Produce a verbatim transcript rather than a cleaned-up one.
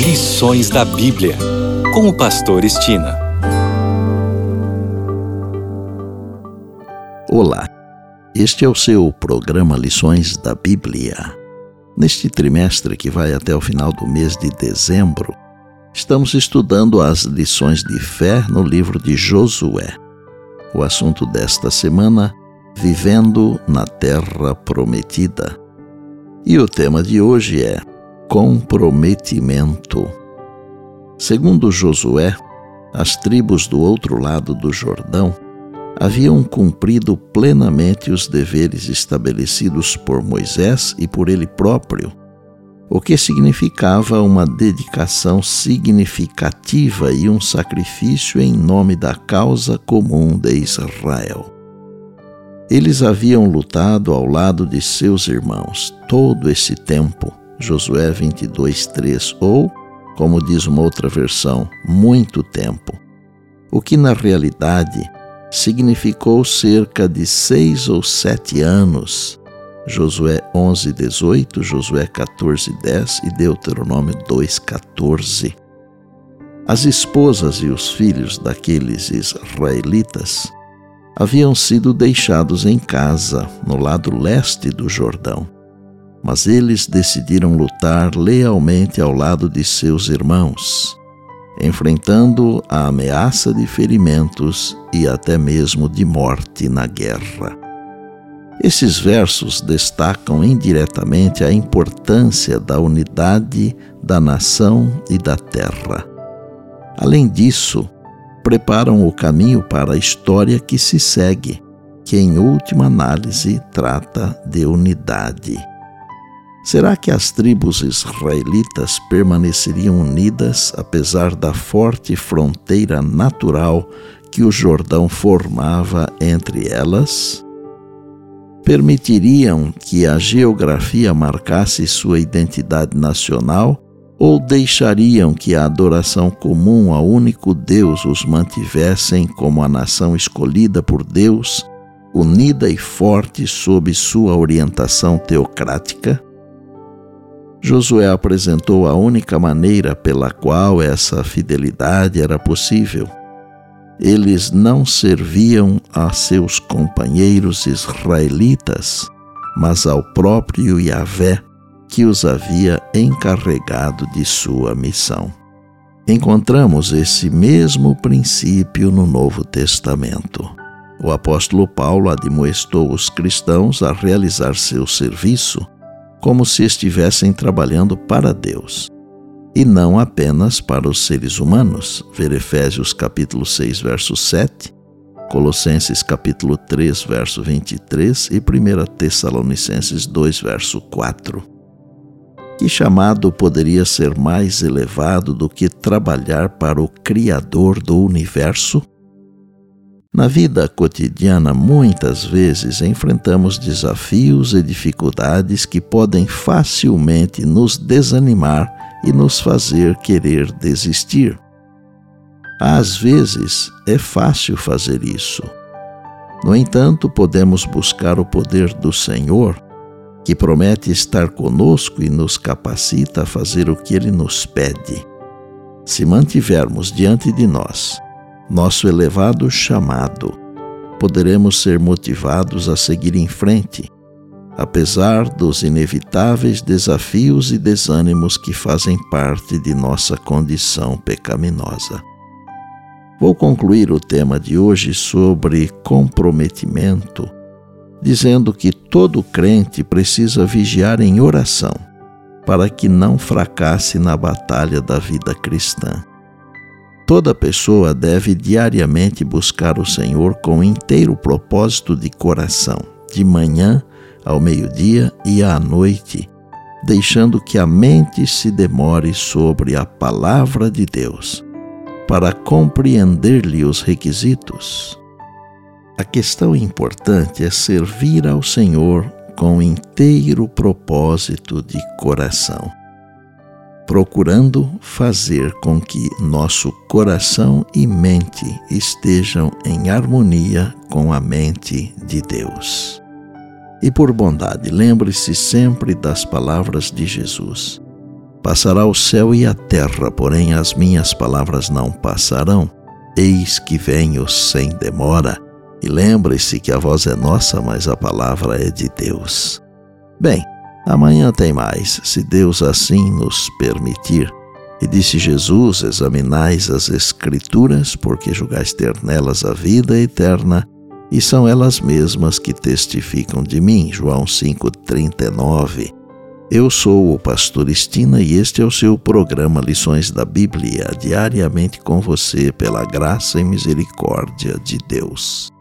Lições da Bíblia, com o pastor Estina. Olá, este é o seu programa Lições da Bíblia. Neste trimestre que vai até o final do mês de dezembro, estamos estudando as lições de fé no livro de Josué. O assunto desta semana, Vivendo na Terra Prometida. E o tema de hoje é comprometimento. Segundo Josué, as tribos do outro lado do Jordão haviam cumprido plenamente os deveres estabelecidos por Moisés e por ele próprio, o que significava uma dedicação significativa e um sacrifício em nome da causa comum de Israel. Eles haviam lutado ao lado de seus irmãos todo esse tempo, Josué vinte e dois, três, ou, como diz uma outra versão, muito tempo, o que na realidade significou cerca de seis ou sete anos, Josué onze, dezoito, Josué quatorze, dez e Deuteronômio dois, quatorze. As esposas e os filhos daqueles israelitas haviam sido deixados em casa, no lado leste do Jordão, mas eles decidiram lutar lealmente ao lado de seus irmãos, enfrentando a ameaça de ferimentos e até mesmo de morte na guerra. Esses versos destacam indiretamente a importância da unidade da nação e da terra. Além disso, preparam o caminho para a história que se segue, que em última análise trata de unidade. Será que as tribos israelitas permaneceriam unidas apesar da forte fronteira natural que o Jordão formava entre elas? Permitiriam que a geografia marcasse sua identidade nacional ou deixariam que a adoração comum ao único Deus os mantivessem como a nação escolhida por Deus, unida e forte sob sua orientação teocrática? Josué apresentou a única maneira pela qual essa fidelidade era possível. Eles não serviam a seus companheiros israelitas, mas ao próprio Yahvé, que os havia encarregado de sua missão. Encontramos esse mesmo princípio no Novo Testamento. O apóstolo Paulo admoestou os cristãos a realizar seu serviço como se estivessem trabalhando para Deus, e não apenas para os seres humanos. Ver Efésios capítulo seis, verso sete, Colossenses capítulo três, verso vinte e três e primeira Tessalonicenses dois, verso quatro. Que chamado poderia ser mais elevado do que trabalhar para o Criador do universo? Na vida cotidiana, muitas vezes enfrentamos desafios e dificuldades que podem facilmente nos desanimar e nos fazer querer desistir. Às vezes, é fácil fazer isso. No entanto, podemos buscar o poder do Senhor, que promete estar conosco e nos capacita a fazer o que Ele nos pede. Se mantivermos diante de nós nosso elevado chamado, poderemos ser motivados a seguir em frente, apesar dos inevitáveis desafios e desânimos que fazem parte de nossa condição pecaminosa. Vou concluir o tema de hoje sobre comprometimento, dizendo que todo crente precisa vigiar em oração para que não fracasse na batalha da vida cristã. Toda pessoa deve diariamente buscar o Senhor com inteiro propósito de coração, de manhã ao meio-dia e à noite, deixando que a mente se demore sobre a palavra de Deus, para compreender-lhe os requisitos. A questão importante é servir ao Senhor com inteiro propósito de coração, procurando fazer com que nosso coração e mente estejam em harmonia com a mente de Deus. E por bondade, lembre-se sempre das palavras de Jesus: Passará o céu e a terra, porém as minhas palavras não passarão. Eis que venho sem demora. E lembre-se que a voz é nossa, mas a palavra é de Deus. Bem, amanhã tem mais, se Deus assim nos permitir. E disse Jesus: examinais as Escrituras, porque julgais ter nelas a vida eterna, e são elas mesmas que testificam de mim. João cinco, trinta e nove. Eu sou o pastor Estina e este é o seu programa Lições da Bíblia, diariamente com você, pela graça e misericórdia de Deus.